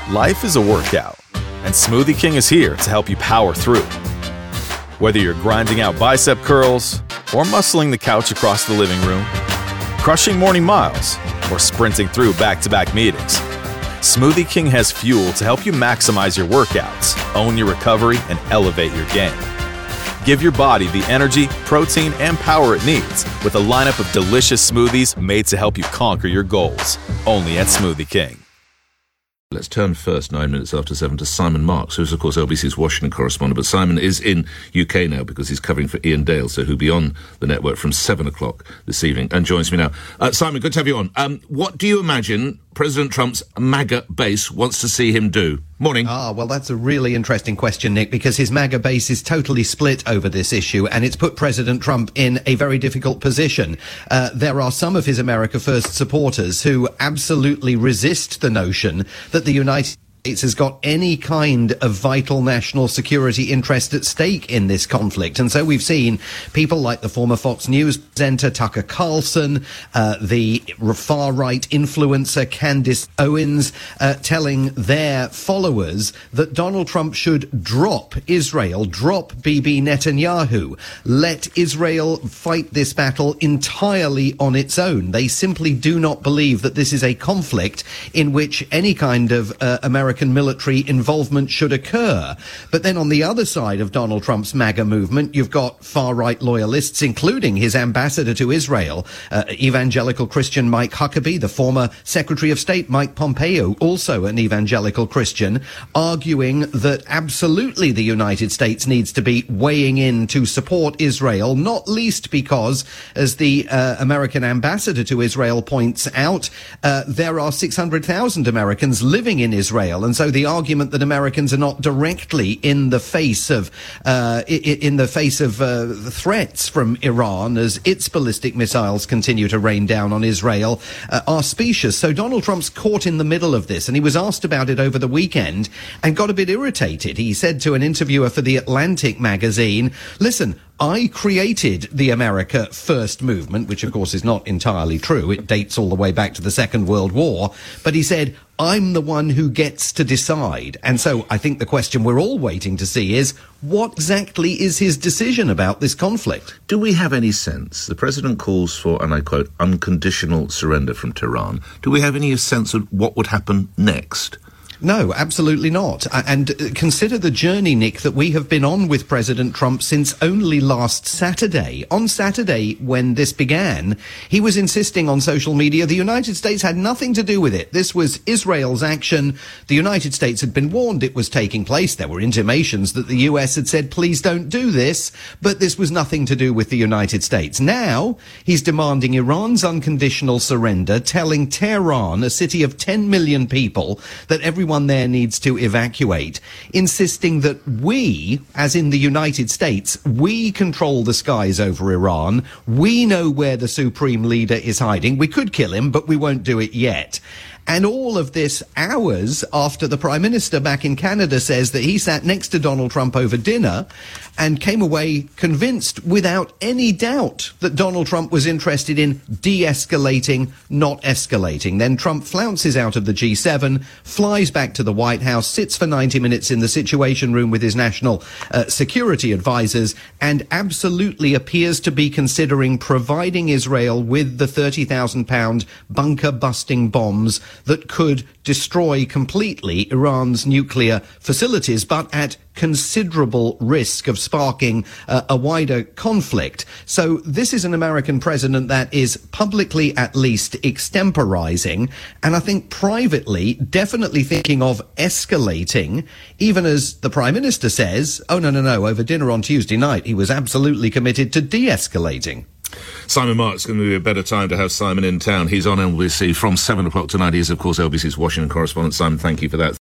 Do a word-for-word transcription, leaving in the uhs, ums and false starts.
Life is a workout, and Smoothie King is here to help you power through. Whether you're grinding out bicep curls or muscling the couch across the living room, crushing morning miles, or sprinting through back-to-back meetings, Smoothie King has fuel to help you maximize your workouts, own your recovery, and elevate your game. Give your body the energy, protein, and power it needs with a lineup of delicious smoothies made to help you conquer your goals. Only at Smoothie King. Let's turn first, nine minutes after seven, to Simon Marks, who's, of course, L B C's Washington correspondent. But Simon is in U K now because he's covering for Ian Dale, so he'll be on the network from seven o'clock this evening and joins me now. Uh, Simon, good to have you on. Um, what do you imagine President Trump's MAGA base wants to see him do? Morning. Ah, well, that's a really interesting question, Nick, because his MAGA base is totally split over this issue, and it's put President Trump in a very difficult position. Uh, there are some of his America First supporters who absolutely resist the notion that the United States has got any kind of vital national security interest at stake in this conflict. And so we've seen people like the former Fox News presenter Tucker Carlson, uh, the far-right influencer Candace Owens, uh, telling their followers that Donald Trump should drop Israel, drop Bibi Netanyahu, let Israel fight this battle entirely on its own. They simply do not believe that this is a conflict in which any kind of uh, American military involvement should occur. But then on the other side of Donald Trump's MAGA movement, you've got far-right loyalists, including his ambassador to Israel, uh, evangelical Christian Mike Huckabee, the former Secretary of State Mike Pompeo, also an evangelical Christian, arguing that absolutely the United States needs to be weighing in to support Israel, not least because, as the uh, American ambassador to Israel points out, uh, there are six hundred thousand Americans living in Israel. And so the argument that Americans are not directly in the face of uh, in the face of uh, threats from Iran as its ballistic missiles continue to rain down on Israel uh, are specious. So Donald Trump's caught in the middle of this, and he was asked about it over the weekend and got a bit irritated. He said to an interviewer for The Atlantic magazine, "Listen, I created the America First movement," which of course is not entirely true. It dates all the way back to the Second World War. But he said, "I'm the one who gets to decide." And so I think the question we're all waiting to see is, what exactly is his decision about this conflict? Do we have any sense? The president calls for, and I quote, unconditional surrender from Tehran. Do we have any sense of what would happen next? No, absolutely not. And consider the journey, Nick, that we have been on with President Trump since only last Saturday. On Saturday, when this began, he was insisting on social media the United States had nothing to do with it. This was Israel's action. The United States had been warned it was taking place. There were intimations that the U S had said, please don't do this. But this was nothing to do with the United States. Now, he's demanding Iran's unconditional surrender, telling Tehran, a city of ten million people, that everyone there needs to evacuate, insisting that we, as in the United States, we control the skies over Iran. We know where the supreme leader is hiding. We could kill him, but we won't do it yet. And all of this hours after the Prime Minister back in Canada says that he sat next to Donald Trump over dinner and came away convinced without any doubt that Donald Trump was interested in de-escalating, not escalating. Then Trump flounces out of the G seven, flies back to the White House, sits for ninety minutes in the Situation Room with his national uh, security advisors, and absolutely appears to be considering providing Israel with the thirty thousand pound bunker-busting bombs that could destroy completely Iran's nuclear facilities, but at considerable risk of sparking uh, a wider conflict. So this is an American president that is publicly at least extemporizing, and I think privately definitely thinking of escalating, even as the Prime Minister says, oh, no, no, no, over dinner on Tuesday night, he was absolutely committed to de-escalating. Simon Marks, going to be a better time to have Simon in town. He's on L B C from seven o'clock tonight. He's, of course, L B C's Washington correspondent. Simon, thank you for that.